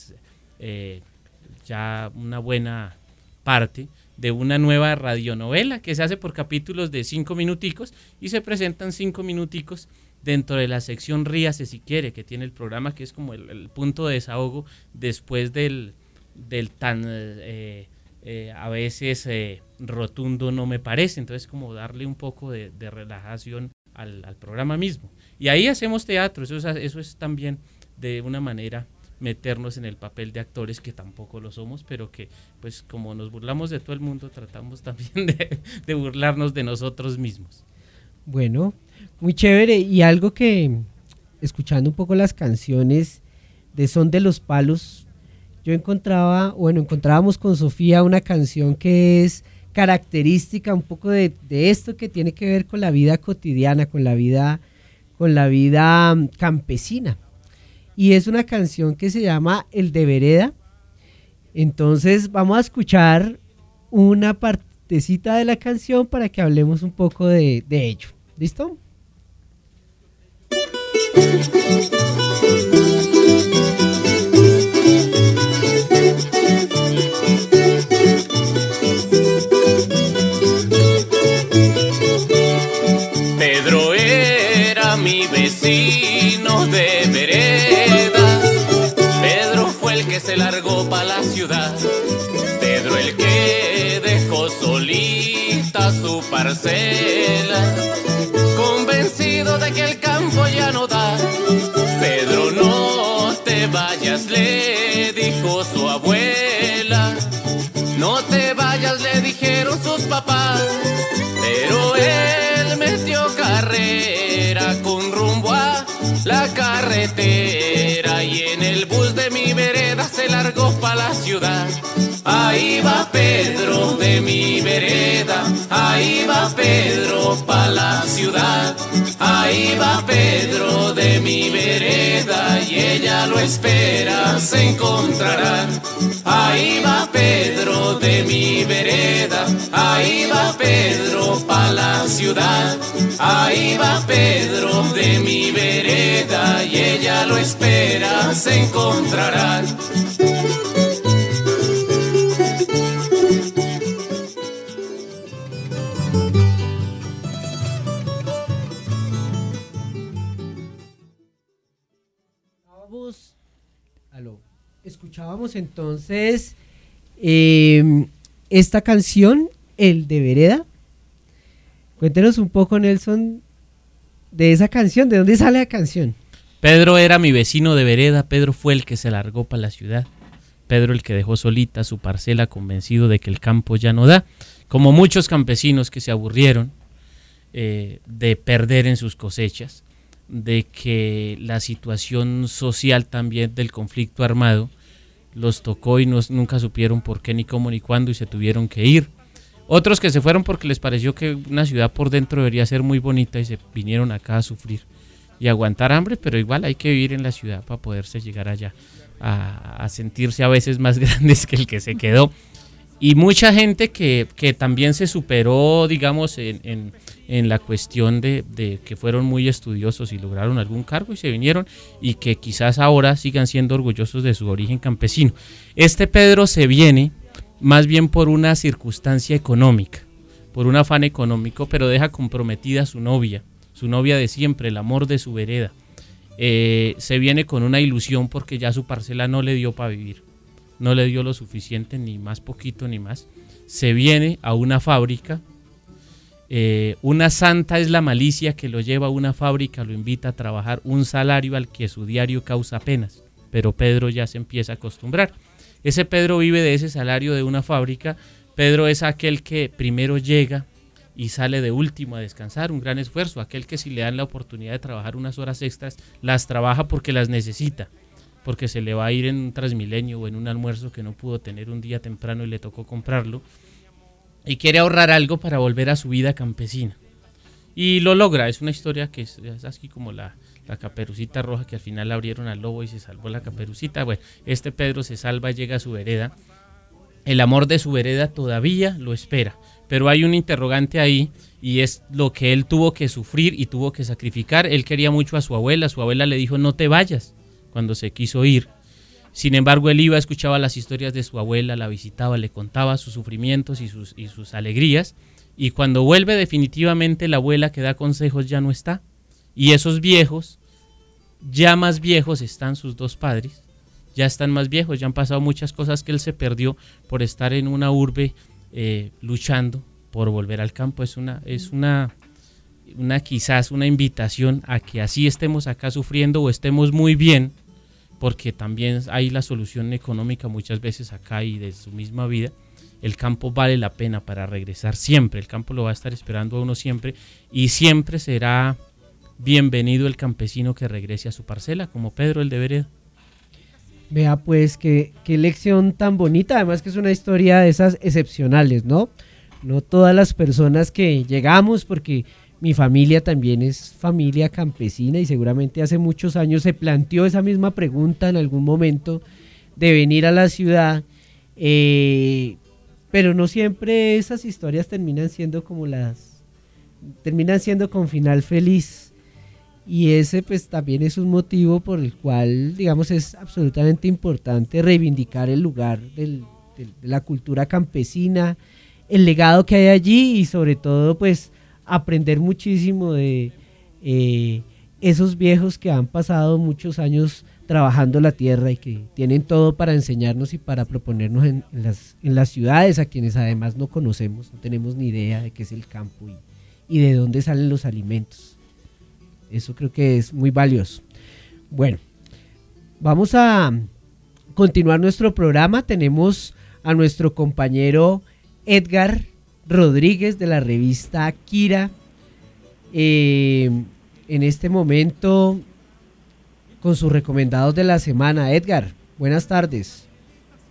ya una buena parte de una nueva radionovela que se hace por capítulos de 5 minuticos y se presentan 5 minuticos dentro de la sección Ríase si quiere, que tiene el programa, que es como el punto de desahogo después del tan a veces rotundo no me parece. Entonces, como darle un poco de relajación al programa mismo. Y ahí hacemos teatro, eso es también de una manera meternos en el papel de actores, que tampoco lo somos, pero que pues como nos burlamos de todo el mundo, tratamos también de burlarnos de nosotros mismos. Bueno, muy chévere. Y algo que, escuchando un poco las canciones de Son de los Palos, encontrábamos con Sofía una canción que es característica un poco de esto, que tiene que ver con la vida cotidiana, con la vida campesina. Y es una canción que se llama El de Vereda. Entonces vamos a escuchar una partecita de la canción para que hablemos un poco de ello. ¿Listo? Pedro era mi vecino de vereda. Pedro fue el que se largó pa' la ciudad. Pedro el que dejó solita su parcela, convencido de que el campo ya no da. Pedro, no te vayas, le dijo su abuela. No te vayas, le dijeron sus papás. Pero él metió carrera con rumbo a la carretera y Ahí va Pedro de mi vereda, ahí va Pedro pa' la ciudad. Ahí va Pedro de mi vereda y ella lo espera, se encontrarán. Ahí va Pedro de mi vereda, ahí va Pedro pa' la ciudad. Ahí va Pedro de mi vereda y ella lo espera, se encontrarán. Escuchábamos entonces esta canción, El de Vereda. Cuéntenos un poco, Nelson, de esa canción, ¿de dónde sale la canción? Pedro era mi vecino de vereda, Pedro fue el que se largó para la ciudad. Pedro el que dejó solita su parcela convencido de que el campo ya no da. Como muchos campesinos que se aburrieron de perder en sus cosechas, de que la situación social también del conflicto armado los tocó y nunca supieron por qué, ni cómo, ni cuándo y se tuvieron que ir. Otros que se fueron porque les pareció que una ciudad por dentro debería ser muy bonita y se vinieron acá a sufrir y aguantar hambre, pero igual hay que vivir en la ciudad para poderse llegar allá a sentirse a veces más grandes que el que se quedó. Y mucha gente que también se superó, digamos, en la cuestión de que fueron muy estudiosos y lograron algún cargo y se vinieron y que quizás ahora sigan siendo orgullosos de su origen campesino. Este Pedro se viene más bien por una circunstancia económica, por un afán económico, pero deja comprometida a su novia de siempre, el amor de su vereda. Se viene con una ilusión porque ya su parcela no le dio para vivir. No le dio lo suficiente, ni más poquito ni más. Se viene a una fábrica. Una santa es la malicia que lo lleva a una fábrica, lo invita a trabajar un salario al que su diario causa penas. Pero Pedro ya se empieza a acostumbrar. Ese Pedro vive de ese salario de una fábrica. Pedro es aquel que primero llega y sale de último a descansar, un gran esfuerzo. Aquel que si le dan la oportunidad de trabajar unas horas extras, las trabaja porque las necesita. Porque se le va a ir en un Transmilenio o en un almuerzo que no pudo tener un día temprano y le tocó comprarlo, y quiere ahorrar algo para volver a su vida campesina. Y lo logra, es una historia que es así como la Caperucita Roja, que al final abrieron al lobo y se salvó la Caperucita. Bueno, este Pedro se salva, llega a su vereda, el amor de su vereda todavía lo espera, pero hay un interrogante ahí, y es lo que él tuvo que sufrir y tuvo que sacrificar. Él quería mucho a su abuela le dijo no te vayas, cuando se quiso ir. Sin embargo, él iba, escuchaba las historias de su abuela, la visitaba, le contaba sus sufrimientos y sus alegrías, y cuando vuelve definitivamente la abuela que da consejos ya no está, y esos viejos, ya más viejos están sus dos padres, ya están más viejos, ya han pasado muchas cosas que él se perdió por estar en una urbe luchando por volver al campo. Es una quizás una invitación a que así estemos acá sufriendo o estemos muy bien, porque también hay la solución económica muchas veces acá y de su misma vida. El campo vale la pena para regresar siempre, el campo lo va a estar esperando a uno siempre, y siempre será bienvenido el campesino que regrese a su parcela, como Pedro el de vereda. Vea pues qué lección tan bonita, además que es una historia de esas excepcionales, ¿no? No todas las personas que llegamos, porque mi familia también es familia campesina y seguramente hace muchos años se planteó esa misma pregunta en algún momento de venir a la ciudad, pero no siempre esas historias terminan siendo con final feliz, y ese pues también es un motivo por el cual, digamos, es absolutamente importante reivindicar el lugar de la cultura campesina, el legado que hay allí, y sobre todo pues aprender muchísimo de esos viejos que han pasado muchos años trabajando la tierra y que tienen todo para enseñarnos y para proponernos en las ciudades, a quienes además no conocemos, no tenemos ni idea de qué es el campo y de dónde salen los alimentos. Eso creo que es muy valioso. Bueno, vamos a continuar nuestro programa. Tenemos a nuestro compañero Edgar Rodríguez de la revista Kira en este momento con sus recomendados de la semana. Edgar, buenas tardes.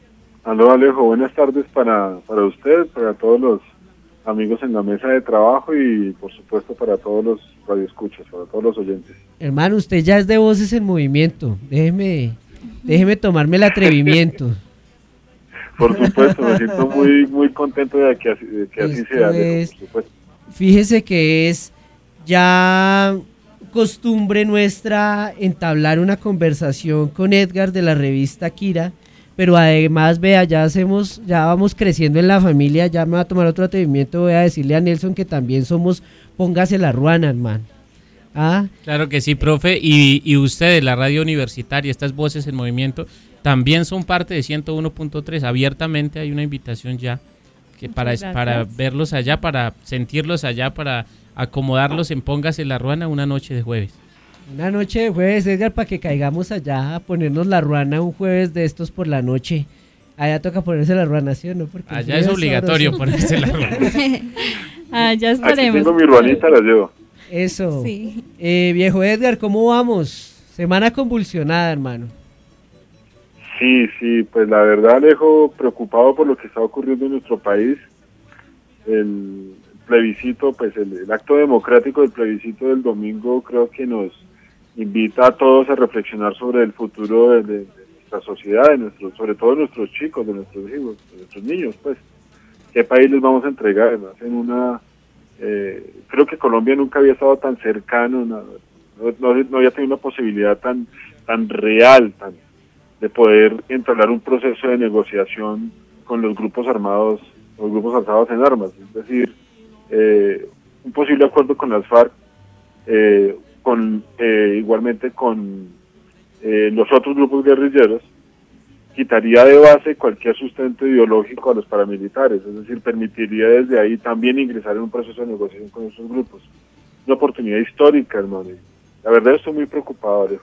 Aló Alejo, buenas tardes para usted, para todos los amigos en la mesa de trabajo y por supuesto para todos los radioescuchas, para todos los oyentes. Hermano, usted ya es de Voces en Movimiento, déjeme tomarme el atrevimiento. Por supuesto, me siento muy contento de que así sea, Alejo, por supuesto. Fíjese que es ya costumbre nuestra entablar una conversación con Edgar de la revista Kira, pero además, vea, ya vamos creciendo en la familia, ya me va a tomar otro atrevimiento, voy a decirle a Nelson que también somos Póngase la Ruana, hermano. ¿Ah? Claro que sí, profe, y ustedes, la radio universitaria, estas Voces en Movimiento, también son parte de 101.3, abiertamente hay una invitación ya que para verlos allá, para sentirlos allá, para acomodarlos en Póngase la Ruana una noche de jueves. Una noche de jueves, Edgar, para que caigamos allá a ponernos la ruana un jueves de estos por la noche. Allá toca ponerse la ruana, ¿sí o no? Porque allá es obligatorio ponerse la ruana. Allá estaremos. Aquí tengo mi ruanita, la llevo. Eso. Sí. Viejo Edgar, ¿cómo vamos? Semana convulsionada, hermano. Sí, pues la verdad, Alejo, preocupado por lo que está ocurriendo en nuestro país. El plebiscito, pues el acto democrático del plebiscito del domingo creo que nos invita a todos a reflexionar sobre el futuro de nuestra sociedad, sobre todo de nuestros chicos, de nuestros hijos, de nuestros niños, pues. ¿Qué país les vamos a entregar? Creo que Colombia nunca había estado tan cercano, no había tenido una posibilidad tan real, de poder entablar un proceso de negociación con los grupos armados, los grupos alzados en armas, es decir, un posible acuerdo con las FARC, igualmente con los otros grupos guerrilleros, quitaría de base cualquier sustento ideológico a los paramilitares, es decir, permitiría desde ahí también ingresar en un proceso de negociación con esos grupos. Una oportunidad histórica, hermano. La verdad estoy muy preocupado, Alejo.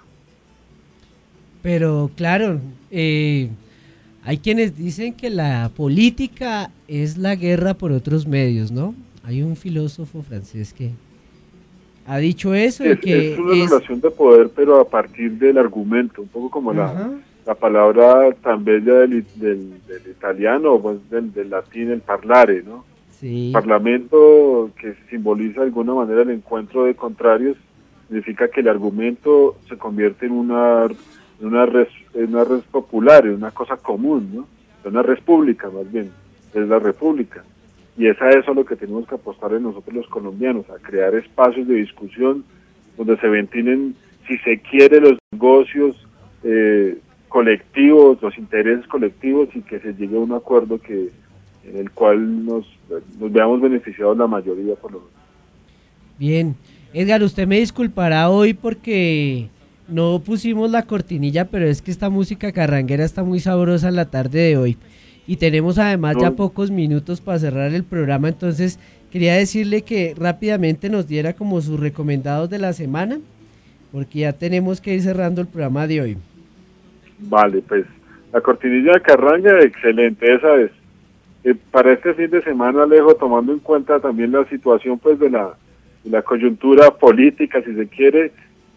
Pero claro, hay quienes dicen que la política es la guerra por otros medios, ¿no? Hay un filósofo francés que ha dicho eso. Es una relación de poder, pero a partir del argumento, un poco como la palabra tan bella del italiano, pues del latín, el parlare, ¿no? Sí. Parlamento, que simboliza de alguna manera el encuentro de contrarios, significa que el argumento se convierte en una red popular, en una cosa común, ¿no? Una res pública, más bien, es la república. Y es a eso lo que tenemos que apostar en nosotros los colombianos, a crear espacios de discusión donde se ventilen, si se quiere, los negocios colectivos, los intereses colectivos, y que se llegue a un acuerdo en el cual nos veamos beneficiados la mayoría, por lo menos. Bien. Edgar, usted me disculpará hoy porque no pusimos la cortinilla, pero es que esta música carranguera está muy sabrosa en la tarde de hoy. Y tenemos además ya pocos minutos para cerrar el programa, entonces quería decirle que rápidamente nos diera como sus recomendados de la semana, porque ya tenemos que ir cerrando el programa de hoy. Vale, pues la cortinilla de carranga, excelente, esa es. Para este fin de semana, Alejo, tomando en cuenta también la situación pues de la coyuntura política, si se quiere,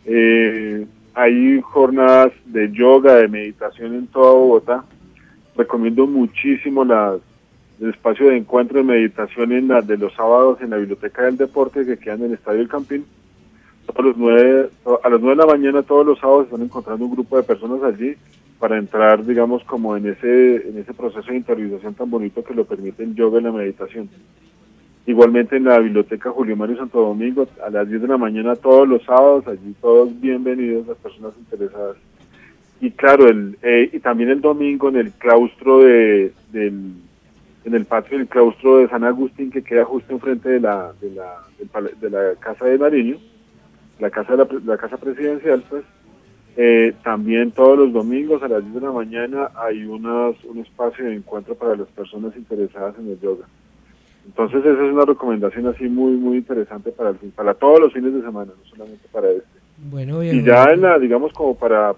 hay jornadas de yoga, de meditación en toda Bogotá. Recomiendo muchísimo el espacio de encuentro de meditación de los sábados en la Biblioteca del Deporte, que queda en el Estadio El Campín. A las 9 de la mañana todos los sábados están encontrando un grupo de personas allí para entrar, digamos, como en ese proceso de interiorización tan bonito que lo permite el yoga y la meditación. Igualmente en la Biblioteca Julio Mario Santo Domingo, a las 10 de la mañana todos los sábados, allí todos bienvenidos las personas interesadas. Y claro, y también el domingo en el claustro en el patio del claustro de San Agustín, que queda justo enfrente de la Casa de Nariño, la casa presidencial, pues, también todos los domingos a las 10 de la mañana hay un espacio de encuentro para las personas interesadas en el yoga. Entonces esa es una recomendación así muy muy interesante para todos los fines de semana, no solamente para este. Bueno, bien, y ya digamos como para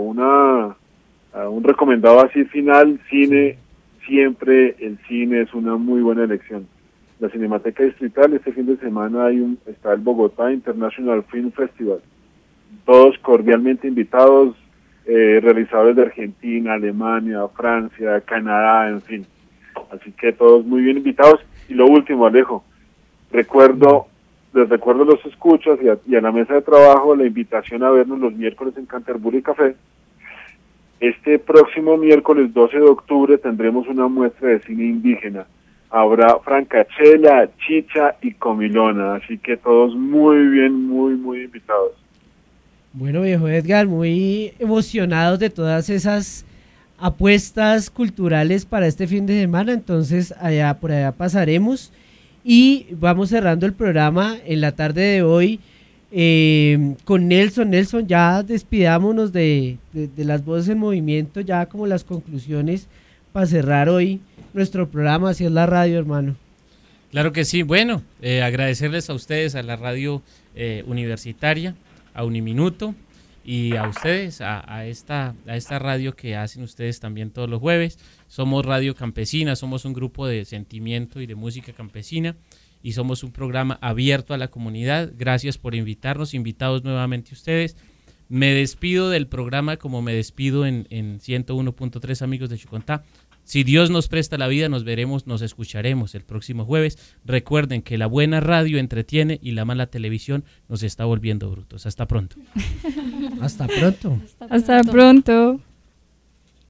un recomendado así final, cine, siempre el cine es una muy buena elección. La Cinemateca Distrital, este fin de semana está el Bogotá International Film Festival. Todos cordialmente invitados, realizadores de Argentina, Alemania, Francia, Canadá, en fin. Así que todos muy bien invitados. Y lo último, Alejo, les recuerdo a los escuchas y a la mesa de trabajo la invitación a vernos los miércoles en Canterbury Café. Este próximo miércoles 12 de octubre tendremos una muestra de cine indígena. Habrá francachela, chicha y comilona, así que todos muy bien, muy invitados. Bueno, viejo Edgar, muy emocionados de todas esas apuestas culturales para este fin de semana, entonces por allá pasaremos y vamos cerrando el programa en la tarde de hoy con Nelson. Nelson, ya despidámonos de las voces en movimiento, ya como las conclusiones para cerrar hoy nuestro programa, así es la radio, hermano. Claro que sí, bueno, agradecerles a ustedes, a la radio universitaria, a Uniminuto, y a ustedes, a esta radio que hacen ustedes también todos los jueves. Somos Radio Campesina, somos un grupo de sentimiento y de música campesina, y somos un programa abierto a la comunidad. Gracias por invitarnos, invitados nuevamente ustedes. Me despido del programa como me despido en 101.3 Amigos de Chocontá. Si Dios nos presta la vida, nos veremos, nos escucharemos el próximo jueves. Recuerden que la buena radio entretiene y la mala televisión nos está volviendo brutos. Hasta pronto. Hasta pronto. Hasta pronto.